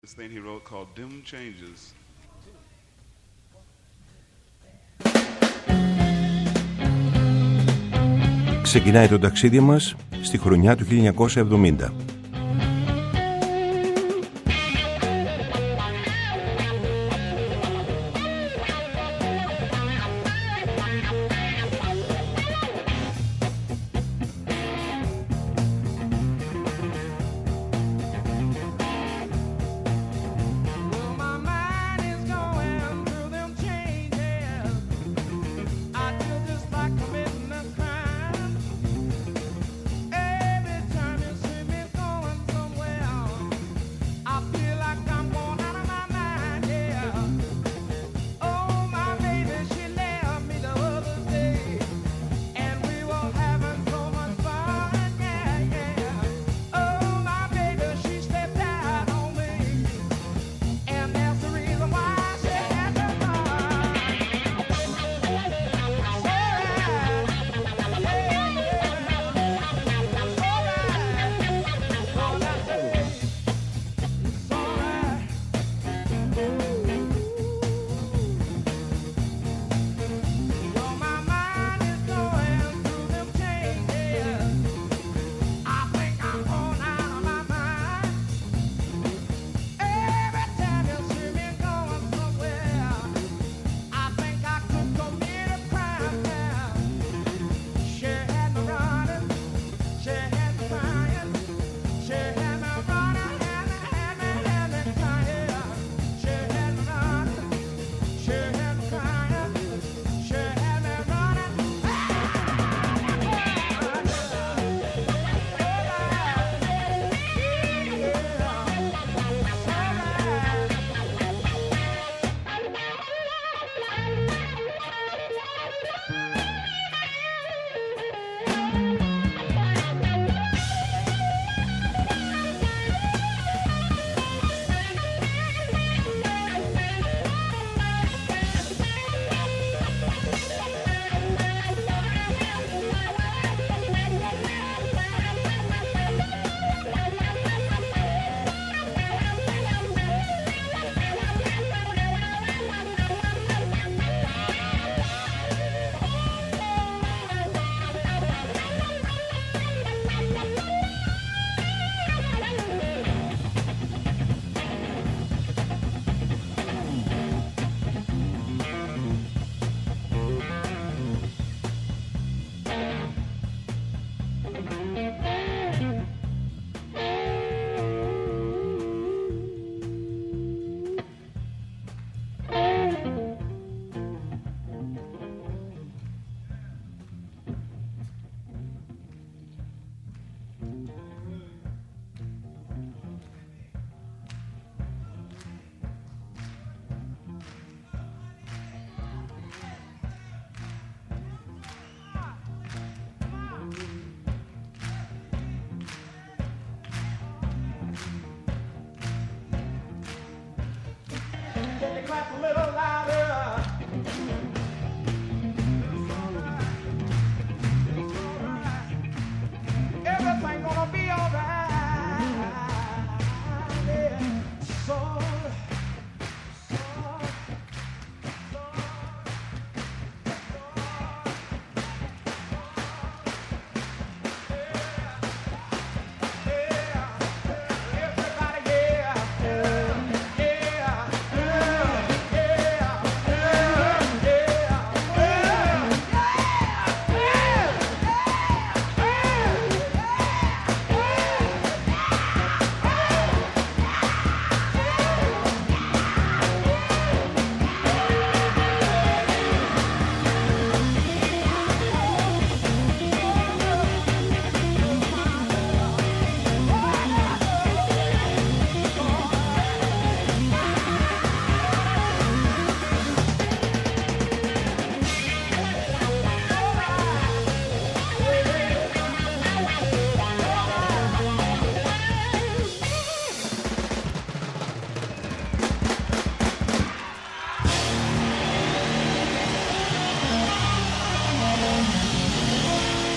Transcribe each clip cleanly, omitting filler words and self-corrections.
This thing he wrote called Dim Changes. Ξεκινάει το ταξίδι μας στη χρονιά του 1970.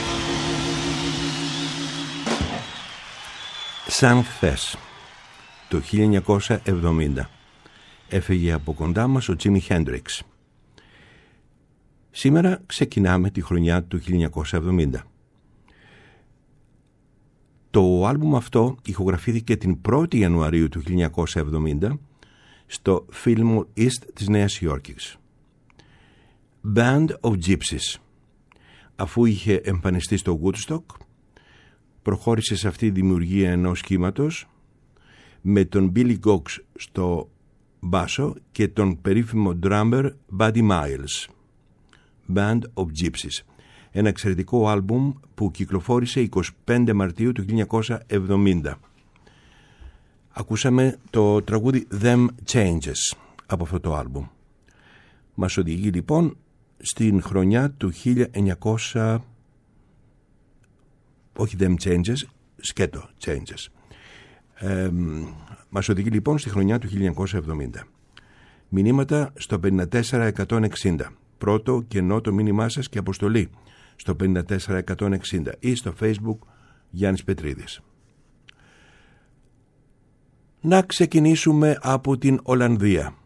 Σαν χθες. το 1970. Έφυγε από κοντά μας ο Τζίμι Χέντριξ. Σήμερα ξεκινάμε τη χρονιά του 1970. Το άλμπουμ αυτό ηχογραφήθηκε την 1η Ιανουαρίου του 1970 στο Fillmore East της Νέας Υόρκης. Band of Gypsies. Αφού είχε εμφανιστεί στο Woodstock, προχώρησε σε αυτή τη δημιουργία ενός κύματος με τον Billy Gox στο μπάσο και τον περίφημο drummer Buddy Miles. Band of Gypsies. Ένα εξαιρετικό άλμπουμ που κυκλοφόρησε 25 Μαρτίου του 1970. Ακούσαμε το τραγούδι Them Changes από αυτό το άλμπουμ. Μας οδηγεί λοιπόν στην χρονιά του 1900... όχι Them Changes, σκέτο Changes. Μας οδηγεί λοιπόν στη χρονιά του 1970. Μηνύματα στο 54160. Πρώτο κενό το μήνυμά σας και αποστολή στο 54160 ή στο Facebook Γιάννης Πετρίδης. Να ξεκινήσουμε από την Ολλανδία.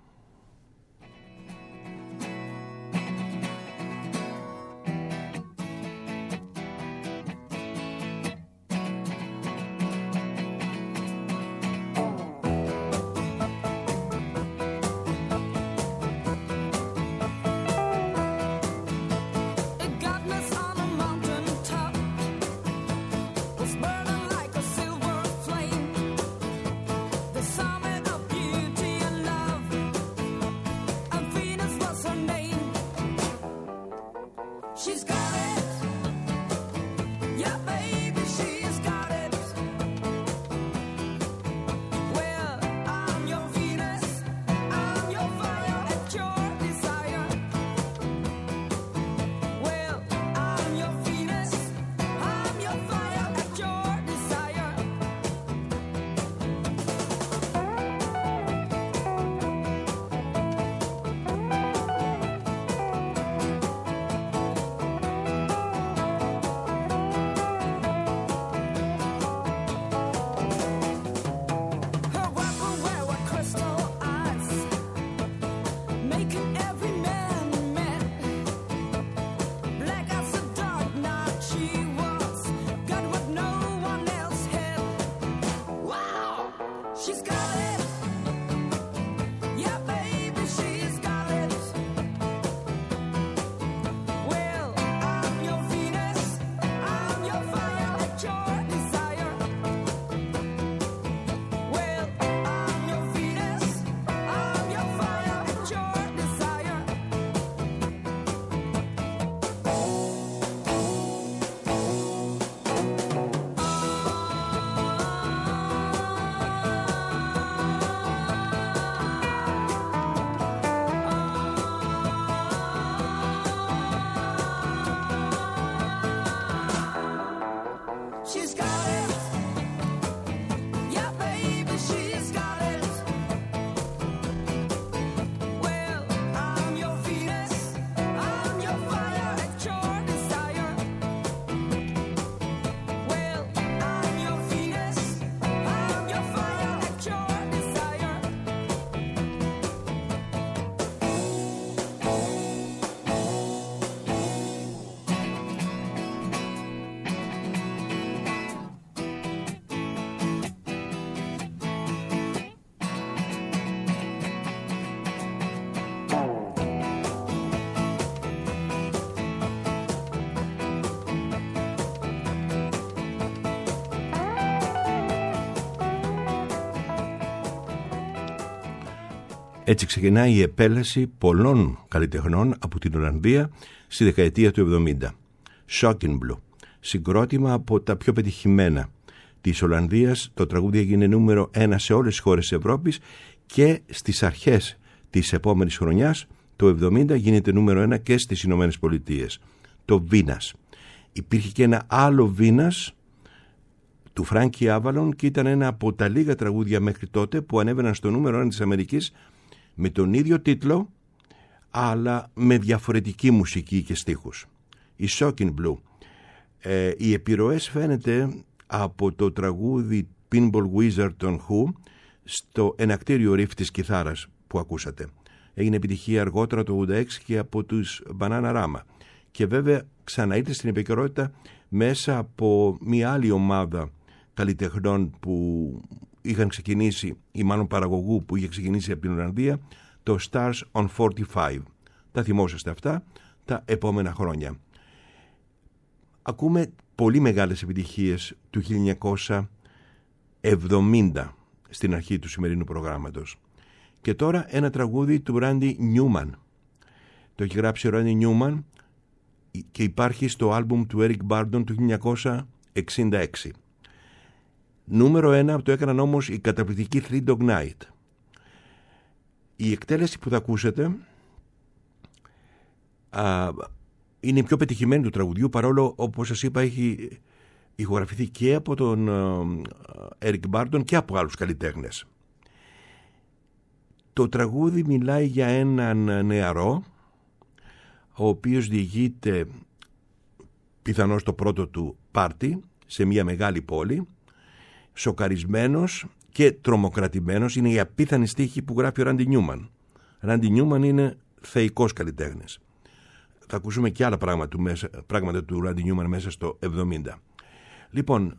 Έτσι ξεκινάει η επέλαση πολλών καλλιτεχνών από την Ολλανδία στη δεκαετία του 70. Shocking Blue, συγκρότημα από τα πιο πετυχημένα της Ολλανδίας. Το τραγούδι έγινε νούμερο 1 σε όλες τις χώρες της Ευρώπης και στις αρχές της επόμενης χρονιάς, το 70, γίνεται νούμερο 1 και στις Ηνωμένες Πολιτείες. Το Venus. Υπήρχε και ένα άλλο Venus του Frankie Avalon και ήταν ένα από τα λίγα τραγούδια μέχρι τότε που ανέβαιναν στο νούμερο 1 της Αμερικής με τον ίδιο τίτλο αλλά με διαφορετική μουσική και στίχους. Η Shocking Blue. Οι επιρροές φαίνεται από το τραγούδι Pinball Wizard των Who στο ενακτήριο ριφ της κιθάρας που ακούσατε. Έγινε επιτυχία αργότερα το 86 και από τους Bananarama. Και βέβαια ξαναήρθε στην επικαιρότητα μέσα από μια άλλη ομάδα καλλιτεχνών που είχαν ξεκινήσει, ή μάλλον παραγωγού που είχε ξεκινήσει από την Ολλανδία, το Stars on 45. Τα θυμόσαστε αυτά τα επόμενα χρόνια. Ακούμε πολύ μεγάλες επιτυχίες του 1970 στην αρχή του σημερινού προγράμματος. Και τώρα ένα τραγούδι του Randy Newman. Το έχει γράψει ο Randy Newman και υπάρχει στο άλμπουμ του Eric Burdon του 1966. Νούμερο 1 το έκαναν όμως η καταπληκτική Three Dog Night. Η εκτέλεση που θα ακούσετε είναι η πιο πετυχημένη του τραγουδιού, παρόλο, όπως σας είπα, έχει ηχογραφηθεί και από τον Eric Burdon και από άλλους καλλιτέχνες. Το τραγούδι μιλάει για έναν νεαρό, ο οποίος διηγείται πιθανώς το πρώτο του πάρτι σε μια μεγάλη πόλη, σοκαρισμένος και τρομοκρατημένος. Είναι η απίθανη στίχη που γράφει ο Randy Newman. Randy Newman είναι θεϊκός καλλιτέχνης. Θα ακούσουμε και άλλα πράγματα του Randy Newman μέσα στο 70. Λοιπόν,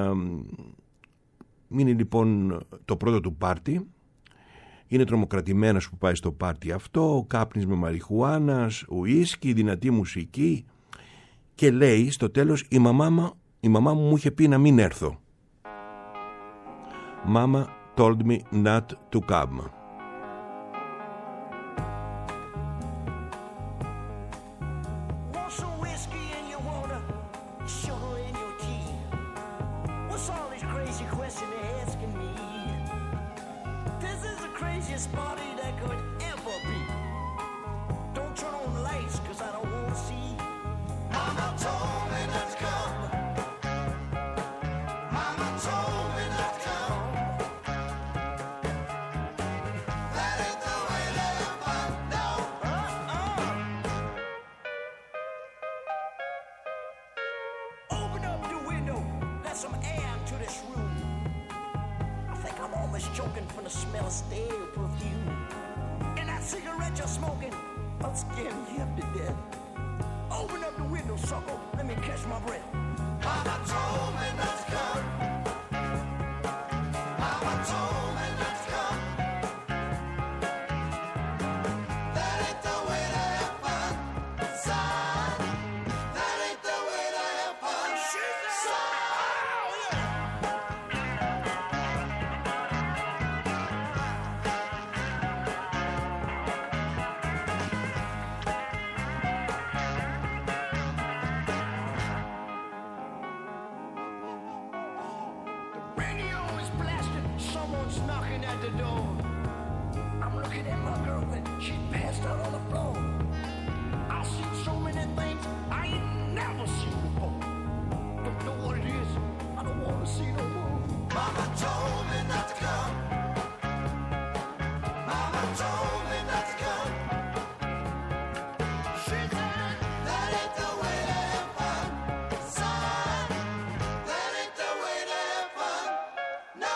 είναι λοιπόν το πρώτο του πάρτι. Είναι τρομοκρατημένος που πάει στο πάρτι αυτό, κάπνισμα μαριχουάνας, ουίσκι, δυνατή μουσική, και λέει στο τέλος η μαμά μου είχε πει να μην έρθω. Mama told me not to come. Choking from the smell of stale perfume, and that cigarette you're smoking, I'm scaring you up to death. Open up the window, sucker, let me catch my breath. Mama told me not to come. Mama told me not to come. That ain't the way to have fun, son. That ain't the way to have fun, son. Knocking at the door. I'm looking at my girlfriend. She passed out on the floor. I've seen so many things I ain't never seen before. Don't know what it is. I don't want to see no more. Mama told me not to come. Mama told me not to come. She said that ain't the way to have fun, son. That ain't the way to have fun. No.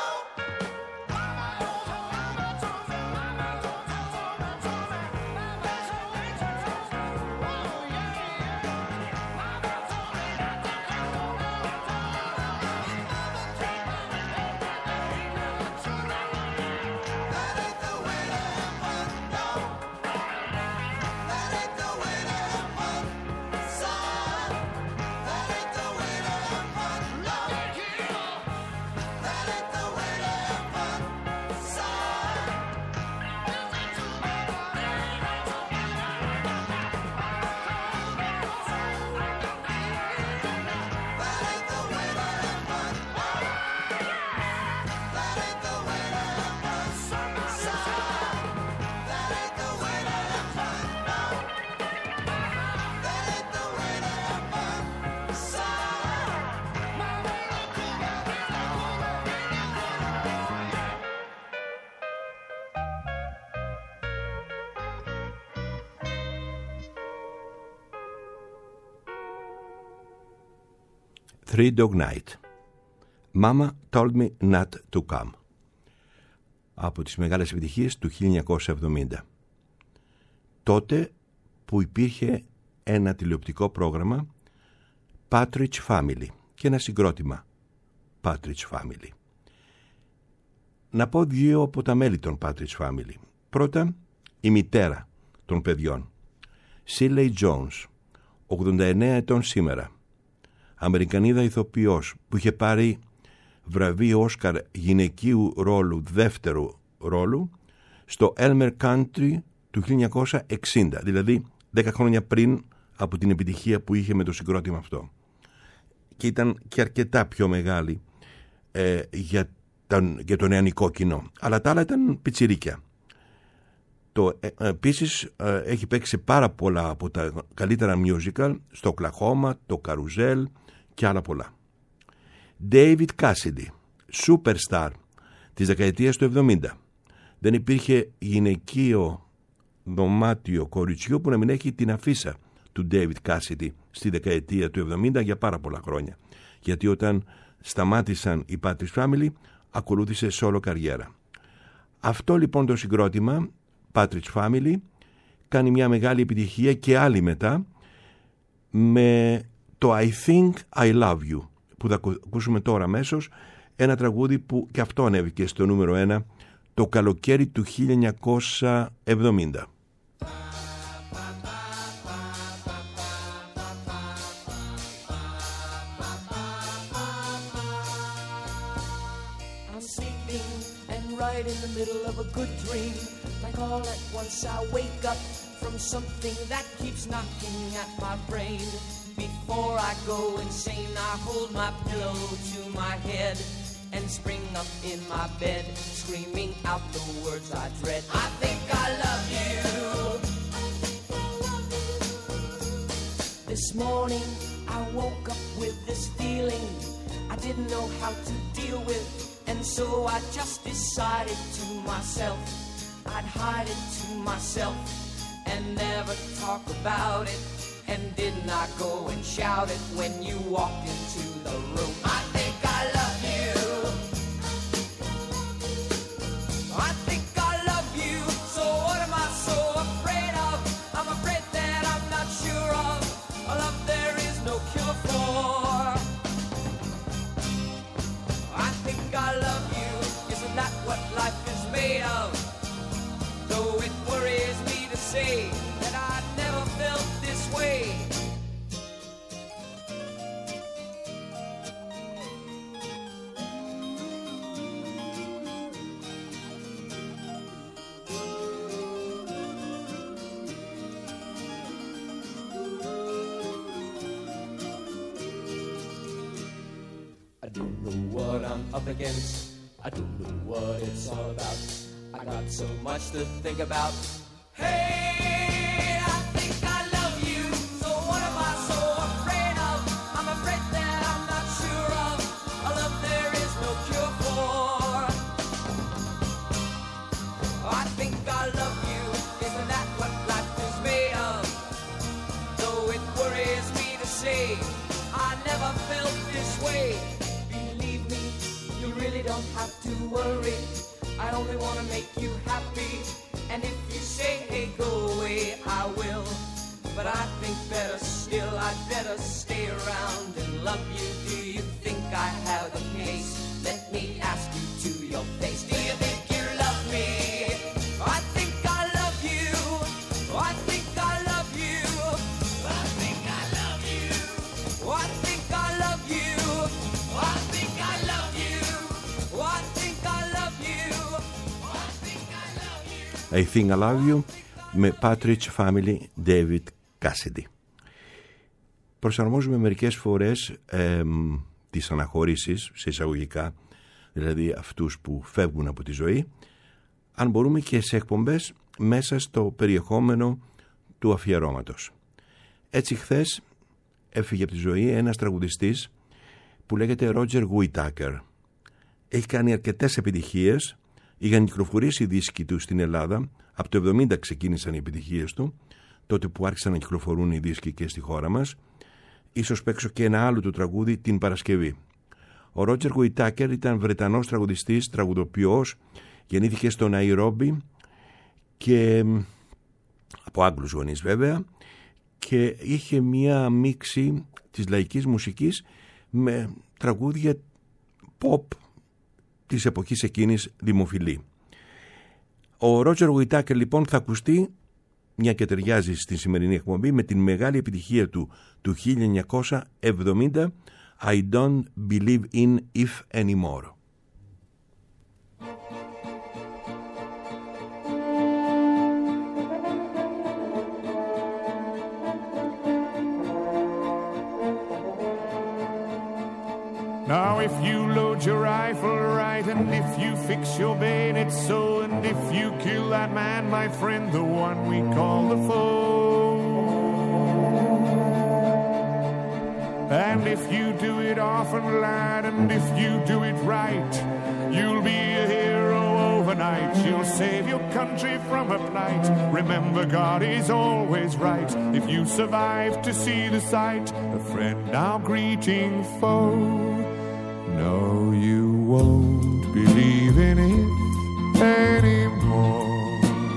Three Dog Night. Mama told me not to come. από τις μεγάλες επιτυχίες του 1970. Τότε που υπήρχε ένα τηλεοπτικό πρόγραμμα Partridge Family και ένα συγκρότημα Partridge Family. Να πω δύο από τα μέλη των Partridge Family. Πρώτα, η μητέρα των παιδιών, Shirley Jones, 89 ετών σήμερα, Αμερικανίδα ηθοποιός που είχε πάρει βραβείο Όσκαρ γυναικείου ρόλου, δεύτερου ρόλου, στο Elmer Country του 1960, δηλαδή 10 χρόνια πριν από την επιτυχία που είχε με το συγκρότημα αυτό. Και ήταν και αρκετά πιο μεγάλη για το νεανικό κοινό. Αλλά τα άλλα ήταν πιτσιρίκια. Επίσης έχει παίξει πάρα πολλά από τα καλύτερα musical στο Οκλαχώμα, το Καρουζέλ και άλλα πολλά. David Cassidy, superstar της δεκαετίας του 70. Δεν υπήρχε γυναικείο δωμάτιο κοριτσιού που να μην έχει την αφίσα του David Cassidy στη δεκαετία του 70 για πάρα πολλά χρόνια. Γιατί όταν σταμάτησαν οι Partridge Family ακολούθησε solo καριέρα. Αυτό λοιπόν το συγκρότημα Partridge Family κάνει μια μεγάλη επιτυχία και άλλη μετά με το I Think I Love You που θα ακούσουμε τώρα αμέσως, ένα τραγούδι που και αυτό ανέβηκε στο νούμερο 1 το καλοκαίρι του 1970. Right in the middle of a good dream, like all at once I wake up from something that keeps knocking at my brain. Before I go insane, I hold my pillow to my head and spring up in my bed, screaming out the words I dread. I think I love you. This morning I woke up with this feeling I didn't know how to deal with. And so I just decided to myself I'd hide it to myself and never talk about it. And didn't I go and shout it when you walked into the room? I think I love you. I think I love you. So what am I so afraid of? I'm afraid that I'm not sure of a love there is no cure for. I think I love you, isn't that what life is made of? Though it worries me to say that I never felt this way. I don't know what I'm up against. I don't know what it's all about. I got so much to think about. Hey, I think I love you. So what am I so afraid of? I'm afraid that I'm not sure of a love there is no cure for. I think I love you. Isn't that what life is made of? Though it worries me to say I never felt this way. You really don't have to worry. I only want to make you happy. And if you say, hey, go away, I will. But I think better still, I'd better stay around and love you. Do you think I have a case? Let me ask you to your face. Do you think you love me? I think I love you. I think I love you. I think I love you. I think I love you. I think I love you. I think I love you. I think I love you. I Think I Love You με Partridge Family, David Cassidy. Προσαρμόζουμε μερικές φορές τις αναχωρήσεις, σε εισαγωγικά, δηλαδή αυτούς που φεύγουν από τη ζωή, αν μπορούμε και σε εκπομπές μέσα στο περιεχόμενο του αφιερώματος. Έτσι χθες έφυγε από τη ζωή ένας τραγουδιστής που λέγεται Roger Whittaker. Έχει κάνει αρκετές επιτυχίες, είχαν κυκλοφορήσει οι δίσκοι του στην Ελλάδα, από το 70 ξεκίνησαν οι επιτυχίες του, τότε που άρχισαν να κυκλοφορούν οι δίσκοι και στη χώρα μας. Ίσως παίξω και ένα άλλο του τραγούδι την Παρασκευή. Ο Roger Whittaker ήταν Βρετανός τραγουδιστής, τραγουδοποιός, Γεννήθηκε στο Ναϊρόμπι και από Άγγλους γονείς βέβαια, και είχε μία μίξη της λαϊκής μουσικής με τραγούδια pop της εποχής εκείνης δημοφιλή. Ο Ρότζερ Γουιτάκερ λοιπόν θα ακουστεί, μια και ταιριάζει στη σημερινή εκπομπή, με την μεγάλη επιτυχία του 1970, I Don't Believe in If Anymore. Now if you load your rifle right, and if you fix your bayonet so, and if you kill that man, my friend, the one we call the foe, and if you do it often, lad, and if you do it right, you'll be a hero overnight. You'll save your country from a plight. Remember, God is always right. If you survive to see the sight, a friend now greeting foe. No, you won't believe in it anymore.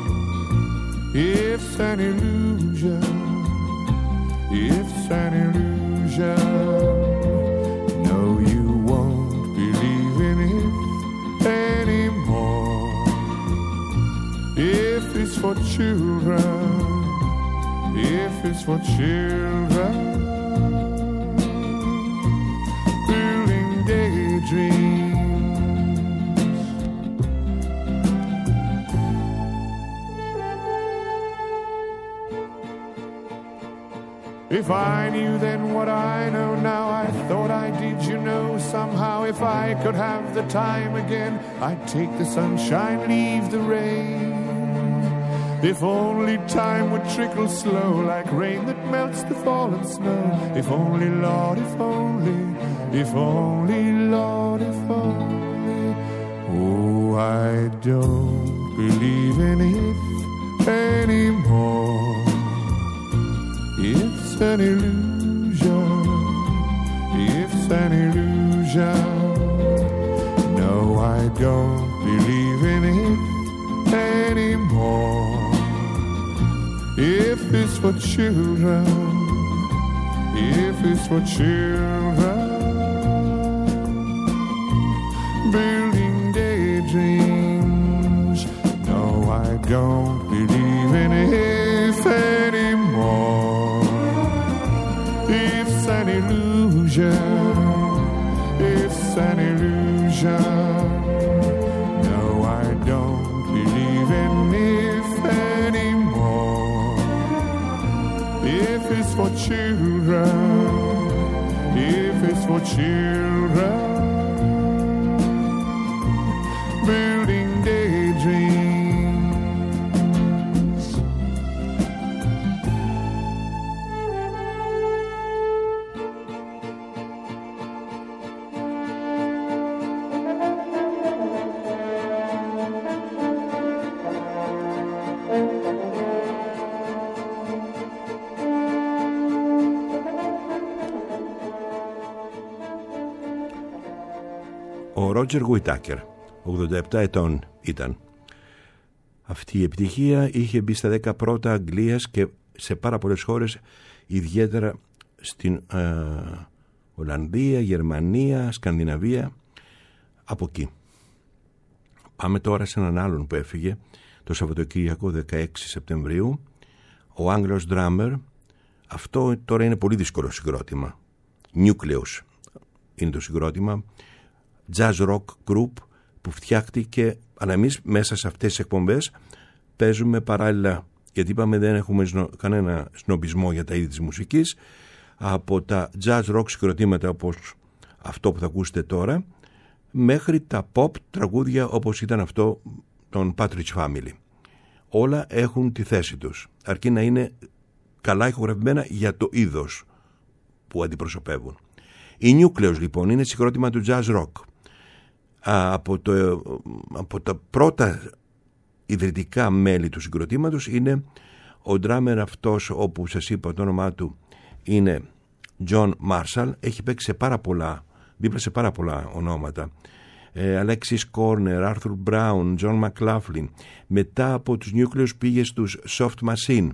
It's an illusion. It's an illusion. No, you won't believe in it anymore. If it's for children, if it's for children, dreams. If I knew then what I know now, I thought I did, you know, somehow. If I could have the time again, I'd take the sunshine, leave the rain. If only time would trickle slow, like rain that melts the fallen snow. If only, Lord, if only, if only, Lord, if only. Oh, I don't believe in it anymore. It's an illusion. It's an illusion. No, I don't believe in it anymore. If it's for children, if it's for children, building daydreams. No, I don't believe in if anymore. It's an illusion. It's an illusion. No, I don't believe in if anymore. If it's for children, if it's for children, building daydreams. Ο Ρότζερ Γουιτάκερ, 87 ετών ήταν. Αυτή η επιτυχία είχε μπει στα 10 πρώτα Αγγλίας και σε πάρα πολλές χώρες, ιδιαίτερα στην Ολλανδία, Γερμανία, Σκανδιναβία, από εκεί. Πάμε τώρα σε έναν άλλον που έφυγε το Σαββατοκύριακο 16 Σεπτεμβρίου, ο Άγγλος Drummer. Αυτό τώρα είναι πολύ δύσκολο συγκρότημα. Nucleus είναι το συγκρότημα, jazz rock group που φτιάχτηκε, αλλά εμείς μέσα σε αυτές τις εκπομπές παίζουμε παράλληλα, γιατί είπαμε δεν έχουμε κανένα σνομπισμό για τα είδη της μουσικής, από τα jazz rock συγκροτήματα όπως αυτό που θα ακούσετε τώρα, μέχρι τα pop τραγούδια όπως ήταν αυτό των Partridge Family. Όλα έχουν τη θέση τους, αρκεί να είναι καλά ηχογραφημένα για το είδος που αντιπροσωπεύουν. Η Nucleus λοιπόν είναι συγκρότημα του jazz rock. Από τα πρώτα ιδρυτικά μέλη του συγκροτήματος είναι ο drummer αυτός, όπου σας είπα το όνομά του είναι John Marshall. Έχει παίξει σε πάρα πολλά, δίπλα σε πάρα πολλά ονόματα. Alexis Corner, Arthur Brown, John McLaughlin. Μετά από τους Nucleus πήγε στους Soft Machine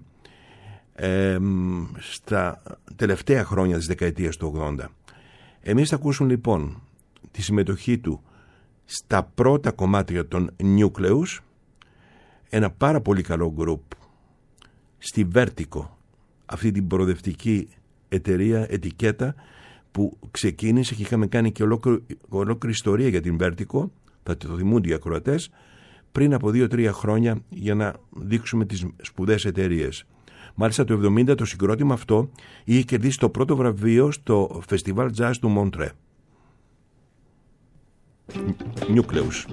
στα τελευταία χρόνια της δεκαετίας του 80. Εμείς θα ακούσουμε λοιπόν τη συμμετοχή του στα πρώτα κομμάτια των Nucleus, ένα πάρα πολύ καλό group στη Vertigo, αυτή την προοδευτική ετικέτα που ξεκίνησε και είχαμε κάνει και ολόκληρη ιστορία για την Vertigo, θα το θυμούνται οι ακροατές, πριν από 2-3 χρόνια, για να δείξουμε τις σπουδαίες εταιρείες. Μάλιστα το 1970 το συγκρότημα αυτό είχε κερδίσει το πρώτο βραβείο στο Festival Jazz του Μόντρε. Nucleus.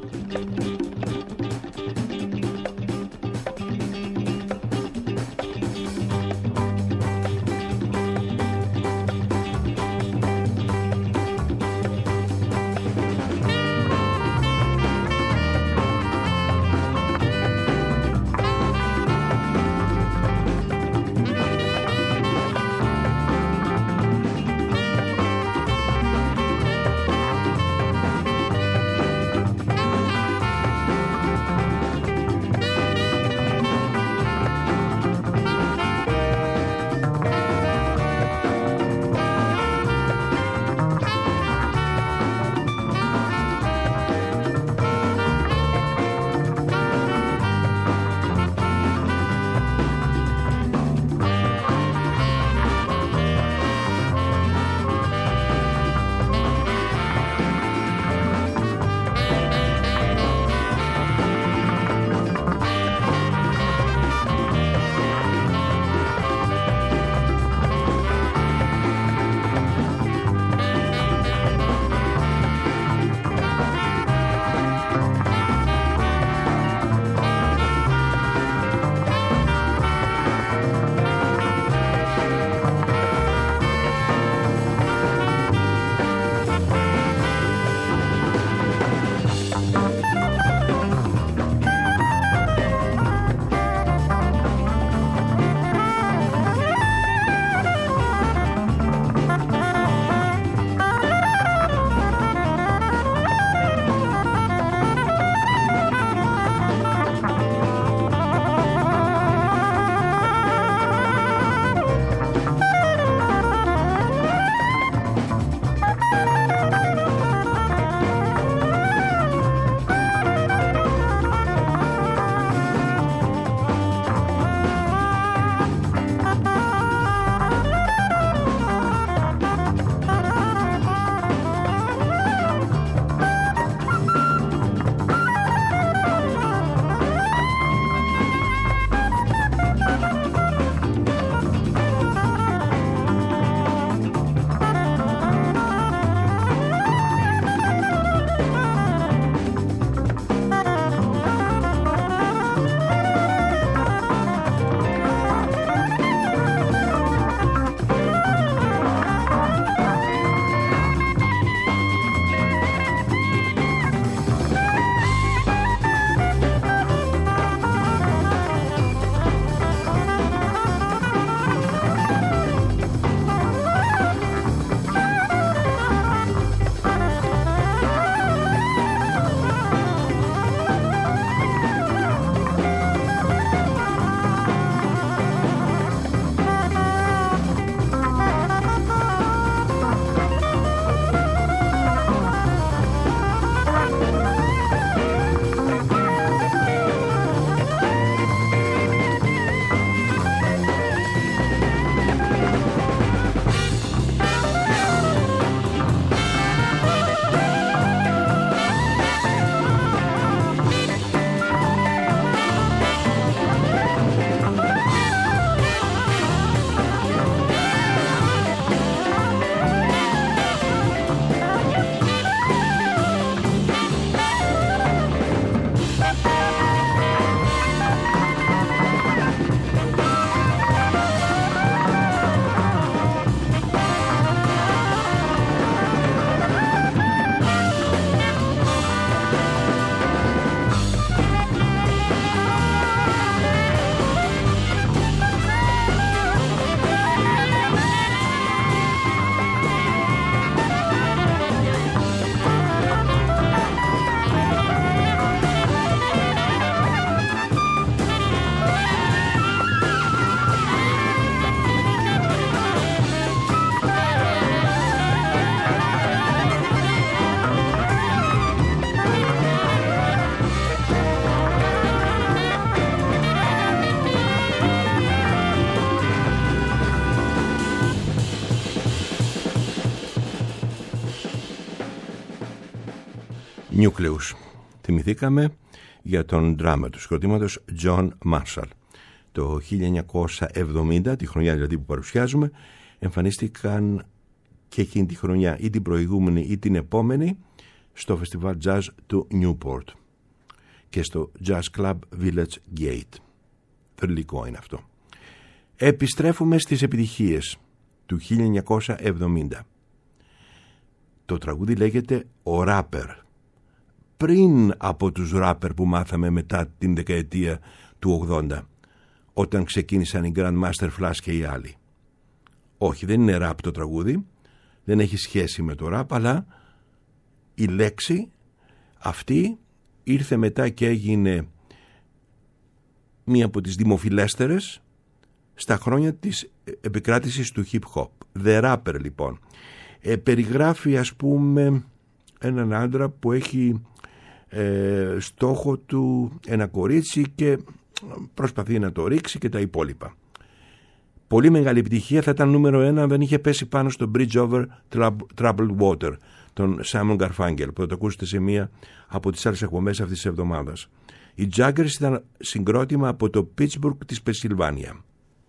Nucleus. Θυμηθήκαμε για τον drummer του συγκροτήματος John Marshall. Το 1970, τη χρονιά δηλαδή που παρουσιάζουμε, εμφανίστηκαν και εκείνη τη χρονιά ή την προηγούμενη ή την επόμενη στο φεστιβάλ jazz του Newport και στο Jazz Club Village Gate. Θρυλικό είναι αυτό. Επιστρέφουμε στις επιτυχίες του 1970. Το τραγούδι λέγεται «Ο Ράπερ». Πριν από τους ράπερ που μάθαμε μετά την δεκαετία του 80, όταν ξεκίνησαν οι Grandmaster Flash και οι άλλοι. Όχι, δεν είναι ράπ το τραγούδι, δεν έχει σχέση με το ράπ, αλλά η λέξη αυτή ήρθε μετά και έγινε μία από τις δημοφιλέστερες στα χρόνια της επικράτησης του hip hop. The Rapper λοιπόν. Περιγράφει ας πούμε έναν άντρα που έχει στόχο του ένα κορίτσι και προσπαθεί να το ρίξει και τα υπόλοιπα. Πολύ μεγάλη επιτυχία, θα ήταν νούμερο 1 αν δεν είχε πέσει πάνω στο Bridge Over Troubled Water, τον Simon Garfunkel, που θα το ακούσετε σε μία από τις άλλες εκπομπές αυτής της εβδομάδας. Οι Jaggers ήταν συγκρότημα από το Pittsburgh της Πενσιλβάνια.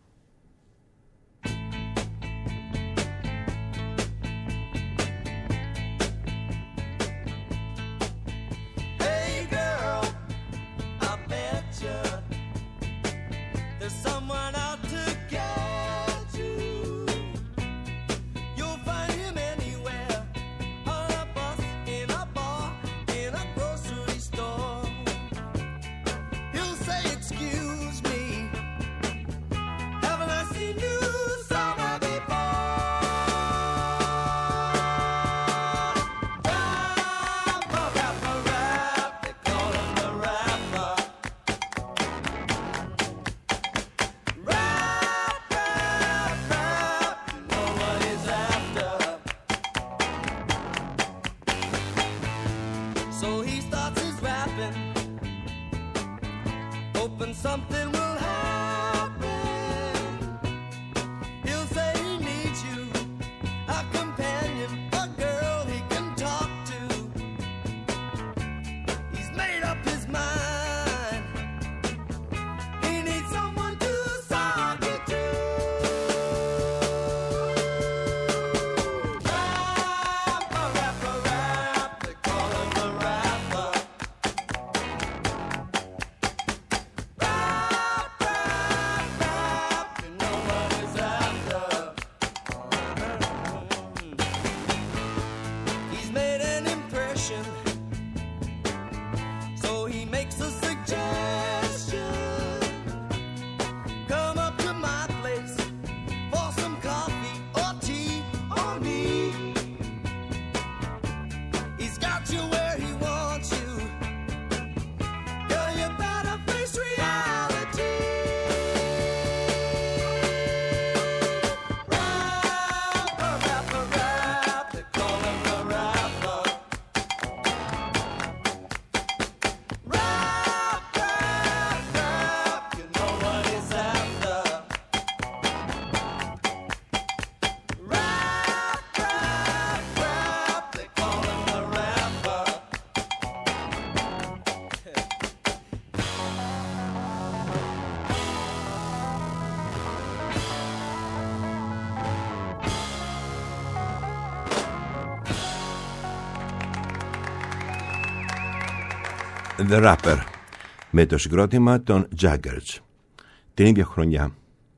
The Rapper με το συγκρότημα των Jaggers. Την ίδια χρονιά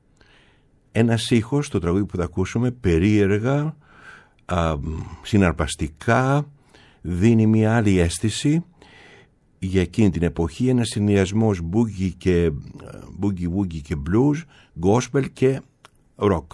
ένας ήχος, το τραγούδι που θα ακούσουμε, περίεργα, συναρπαστικά, δίνει μια άλλη αίσθηση για εκείνη την εποχή, ένας συνδυασμός boogie και blues, gospel και rock.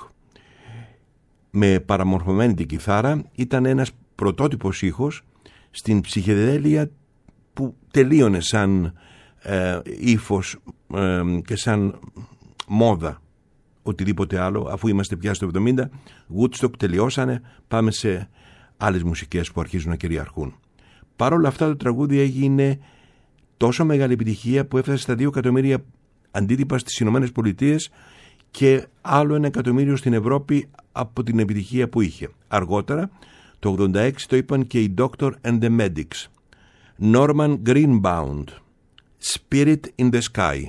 Με παραμορφωμένη την κιθάρα, ήταν ένας πρωτότυπος ήχος στην ψυχεδέλεια που τελείωνε σαν ύφος και σαν μόδα οτιδήποτε άλλο, αφού είμαστε πια στο 70, Woodstock τελειώσανε, πάμε σε άλλες μουσικές που αρχίζουν να κυριαρχούν. Παρ' όλα αυτά το τραγούδι έγινε τόσο μεγάλη επιτυχία που έφτασε στα 2 εκατομμύρια αντίτυπα στις Ηνωμένες Πολιτείες και άλλο 1 εκατομμύριο στην Ευρώπη από την επιτυχία που είχε. Αργότερα, το 86, το είπαν και οι Doctor and the Medics. Norman Greenbaum, Spirit in the Sky.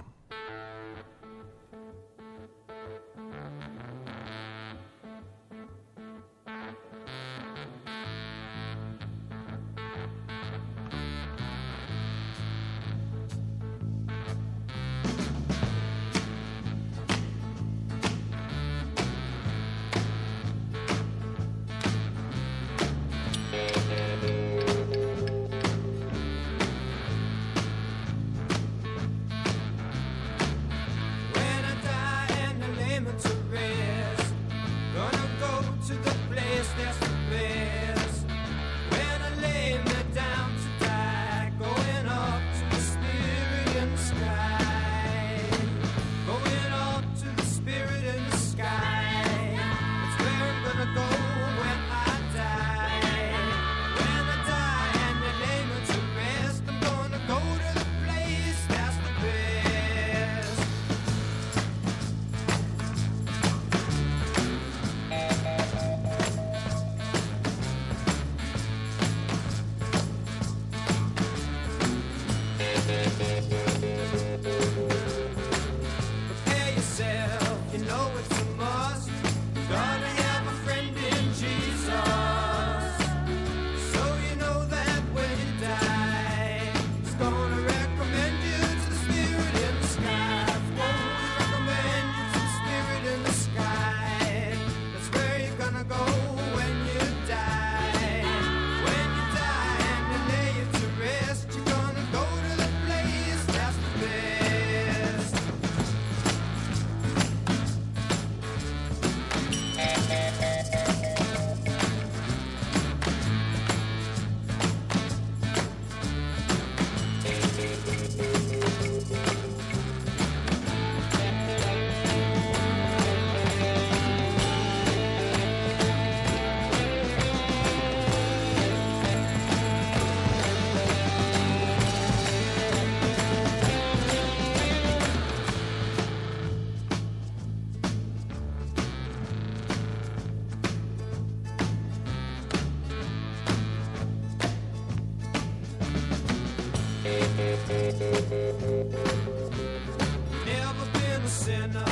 Never been a sinner,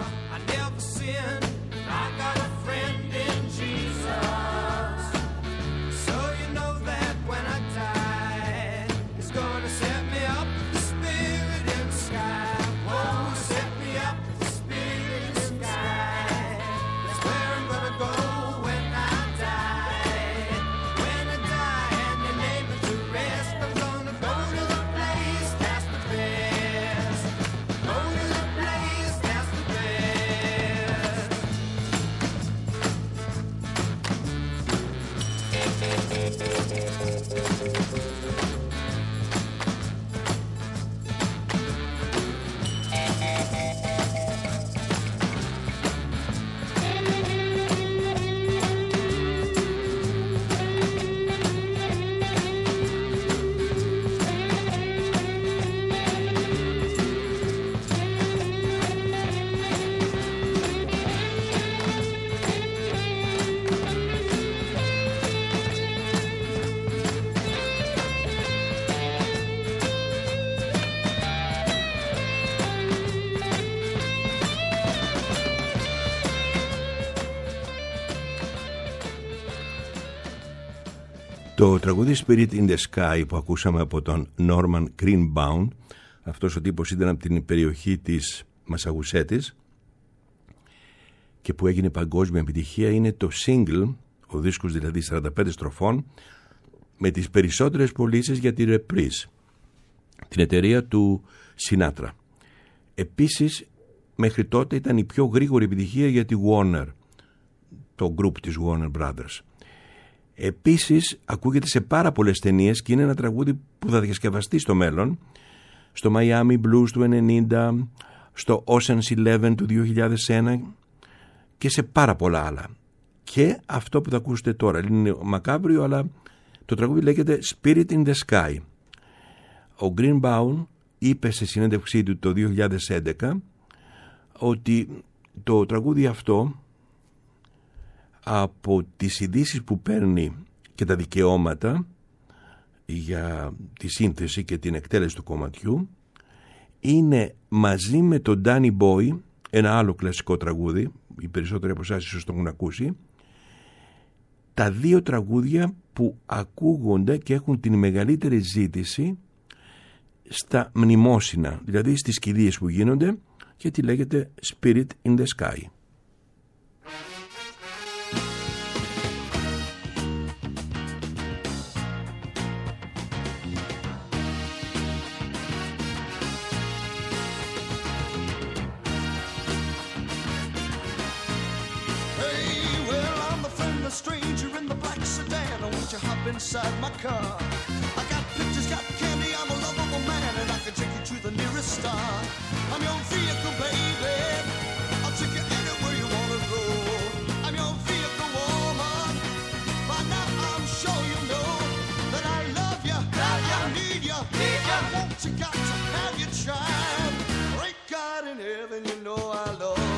I never sinned. I got a friend in Jesus. So you know that when I die, He's gonna set me up with the Spirit in the sky. Oh, set me up with the Spirit in the sky. That's where I'm gonna go when I die. When I die and they lay me to rest, I'm gonna go to the place that's the best. Go to the place that's the best. Το τραγούδι Spirit in the Sky που ακούσαμε από τον Norman Greenbaum, αυτός ο τύπος ήταν από την περιοχή της Μασαγουσέτης και που έγινε παγκόσμια επιτυχία, είναι το single, ο δίσκος δηλαδή 45 στροφών, με τις περισσότερες πωλήσεις για τη Reprise, την εταιρεία του Sinatra. Επίσης, μέχρι τότε ήταν η πιο γρήγορη επιτυχία για τη Warner, το group της Warner Brothers. Επίσης, ακούγεται σε πάρα πολλές ταινίες και είναι ένα τραγούδι που θα διασκευαστεί στο μέλλον, στο Miami Blues του 1990, στο Ocean's 11 του 2001 και σε πάρα πολλά άλλα. Και αυτό που θα ακούσετε τώρα είναι μακάβριο, αλλά το τραγούδι λέγεται Spirit in the Sky. Ο Greenbaum είπε σε συνέντευξή του το 2011 ότι το τραγούδι αυτό, από τις ειδήσεις που παίρνει και τα δικαιώματα, για τη σύνθεση και την εκτέλεση του κομματιού. Είναι μαζί με τον Danny Boy, ένα άλλο κλασικό τραγούδι, οι περισσότεροι από εσάς ίσως το έχουν ακούσει, τα δύο τραγούδια που ακούγονται και έχουν την μεγαλύτερη ζήτηση στα μνημόσυνα, δηλαδή στις κηδείες που γίνονται, γιατί λέγεται Spirit in the Sky. Inside my car, I got pictures, got candy, I'm a lovable man, and I can take you to the nearest star. I'm your vehicle, baby, I'll take you anywhere you wanna go. I'm your vehicle, woman, by now I'm sure you know that I love you, that I need you, I want you, got to have your child. Great God in heaven, you know I love you.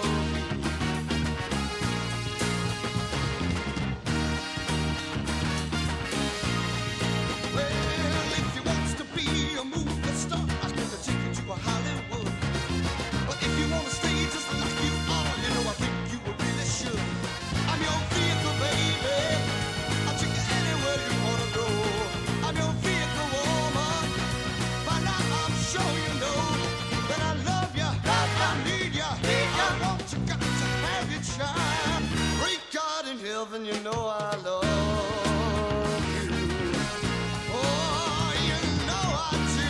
And you know I love you. Oh, you know I do.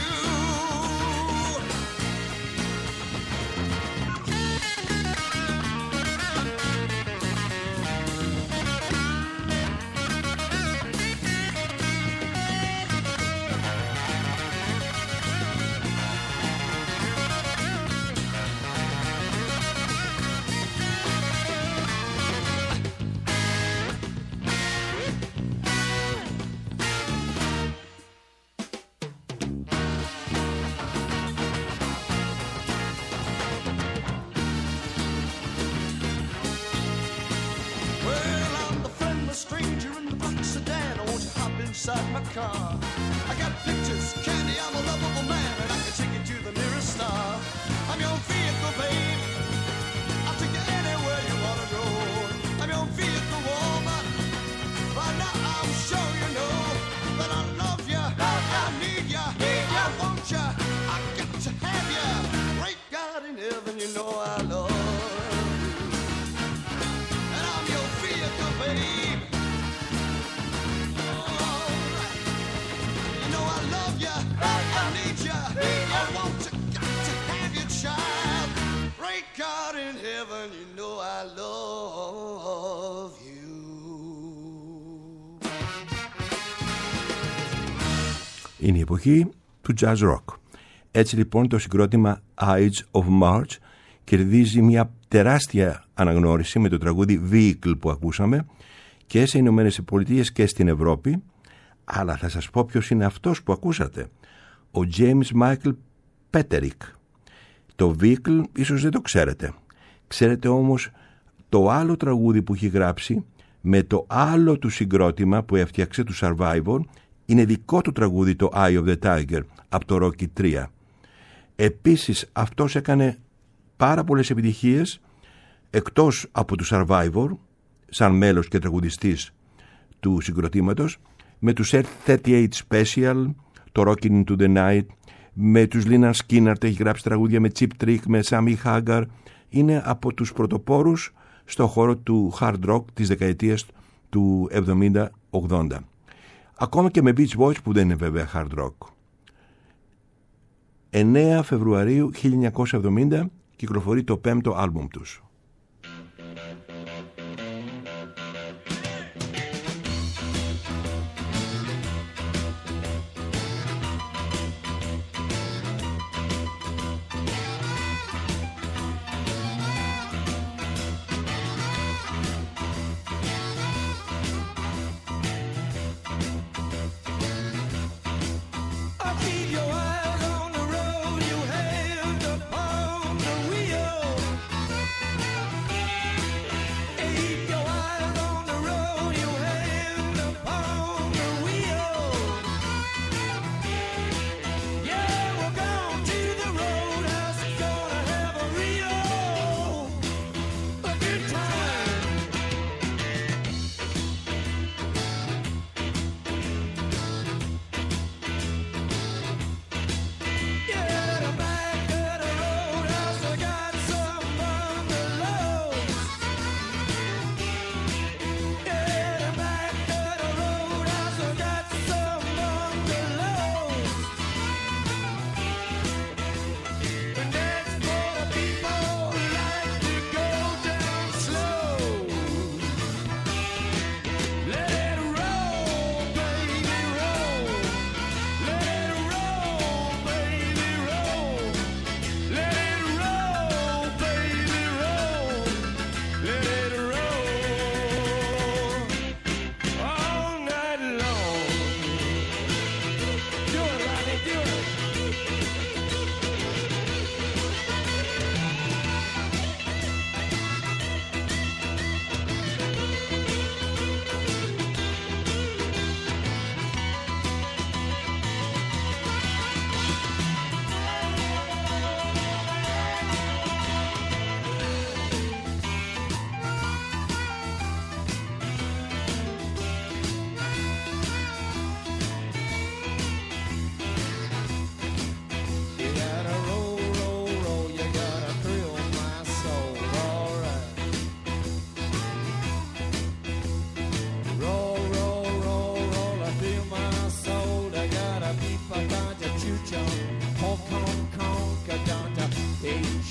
Inside my car, I got pictures, candy, I'm a lovable man, and I can take you to the nearest star. I'm your vehicle, babe, I'll take you anywhere you wanna go. I'm your vehicle, woman, by now I'm sure you know that I love you, I need you, I want you, I got to have you. Great God in heaven, you know I love you, and I'm your vehicle, babe. I need you, I want you, got to have your child. Great God in heaven, you know I love you. Είναι η εποχή του jazz rock. Έτσι λοιπόν το συγκρότημα Ides of March κερδίζει μια τεράστια αναγνώριση με το τραγούδι Vehicle που ακούσαμε και σε Ηνωμένες Πολιτείες και στην Ευρώπη. Αλλά θα σας πω ποιος είναι αυτός που ακούσατε. Ο James Michael Petterick. Το Vehicle ίσως δεν το ξέρετε. Ξέρετε όμως το άλλο τραγούδι που έχει γράψει με το άλλο του συγκρότημα που έφτιαξε, του Survivor. Είναι δικό του τραγούδι, το Eye of the Tiger, από το Rocky 3. Επίσης αυτός έκανε πάρα πολλές επιτυχίες εκτός από του Survivor, σαν μέλος και τραγουδιστής του συγκροτήματος, με τους 38 Special, το Rockin' into the Night, με τους Lynyrd Skynyrd, έχει γράψει τραγούδια με Cheap Trick, με Sammy Hagar. Είναι από τους πρωτοπόρους στο χώρο του hard rock της δεκαετίας του 70-80. Ακόμα και με Beach Boys που δεν είναι βέβαια hard rock. 9 Φεβρουαρίου 1970 κυκλοφορεί το 5ο άλμπουμ τους.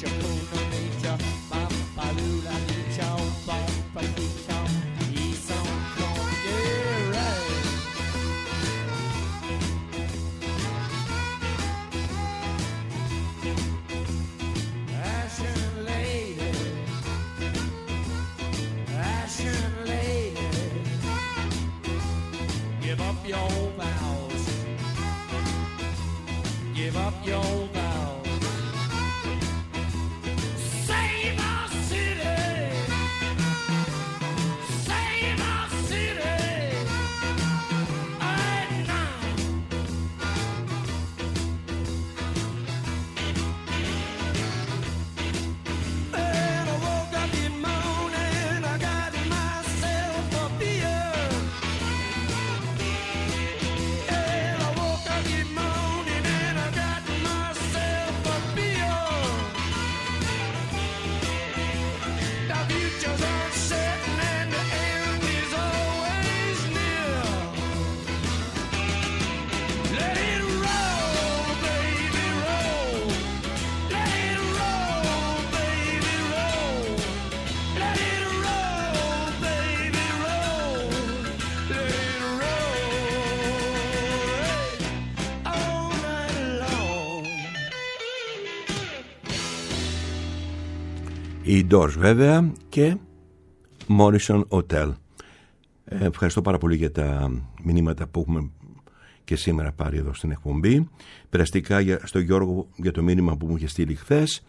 Οι Doors βέβαια και Morrison Hotel. Ευχαριστώ πάρα πολύ για τα μηνύματα που έχουμε και σήμερα πάρει εδώ στην εκπομπή. Περαστικά στον Γιώργο για το μήνυμα που μου είχε στείλει χθες.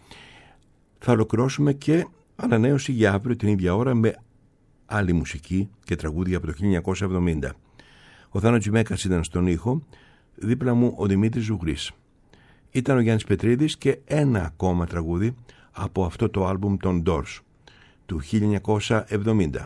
Θα ολοκληρώσουμε και ανανέωση για αύριο την ίδια ώρα με άλλη μουσική και τραγούδια από το 1970. Ο Θάνο Τζιμέκας ήταν στον ήχο, δίπλα μου ο Δημήτρης Ζουγρής. Ήταν ο Γιάννης Πετρίδης και ένα ακόμα τραγούδι από αυτό το άλμπουμ των Doors του 1970.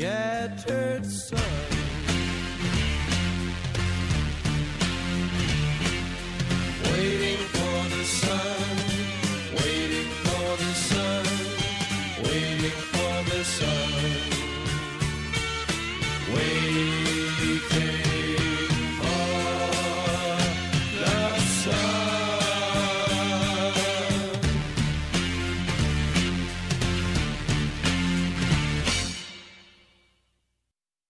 scattered sun. Waiting for the sun, waiting for the sun, waiting for the sun, waiting.